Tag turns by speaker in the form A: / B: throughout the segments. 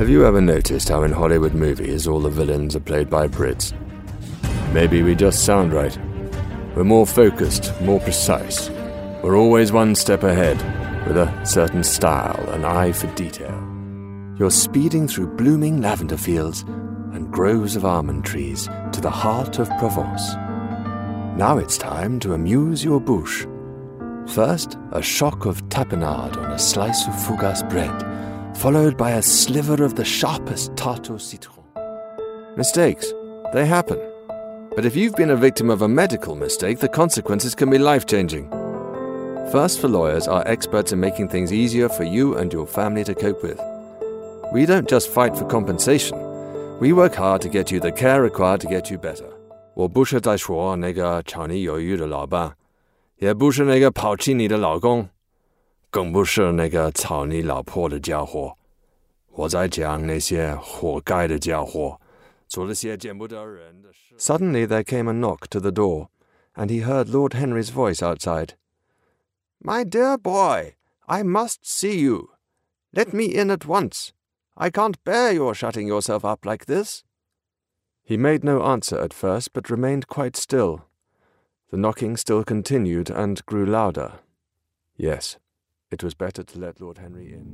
A: Have you ever noticed how in Hollywood movies all the villains are played by Brits? Maybe we just sound right. We're more focused, more precise. We're always one step ahead, with a certain style, an eye for detail. You're speeding through blooming lavender fields and groves of almond trees to the heart of Provence. Now it's time to amuse your bouche. First, a shock of tapenade on a slice of fougasse bread, followed by a sliver of the sharpest tarte au citron. Mistakes, they happen. But if you've been a victim of a medical mistake, the consequences can be life-changing. First for Lawyers are experts in making things easier for you and your family to cope with. We don't just fight for compensation. We work hard to get you the care required to get you better. 我不是在说那个炒你鱿鱼的老板，也不是那个抛弃你的老公，更不是那个操你老婆的家伙。我在讲那些活该的家伙，做了些见不得人的事。Suddenly there came a knock to the door, and he heard Lord Henry's voice outside. My dear boy, I must see you. Let me in at once. I can't bear your shutting yourself up like this. He made no answer at first, but remained quite still. The knocking still continued and grew louder. Yes, it was better to let Lord Henry in.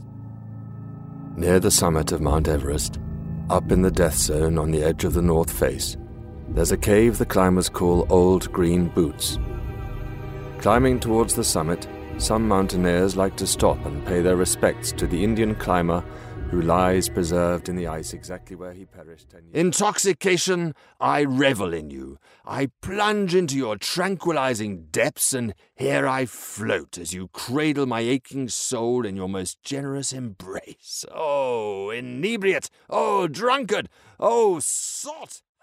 A: Near the summit of Mount Everest, up in the death zone on the edge of the north face, there's a cave the climbers call Old Green Boots. Climbing towards the summit, some mountaineers like to stop and pay their respects to the Indian climber who lies preserved in the ice exactly where he perished 10 years. Intoxication, I revel in you. I plunge into your tranquilizing depths, and here I float as you cradle my aching soul in your most generous embrace. Oh, inebriate! Oh, drunkard! Oh, sot!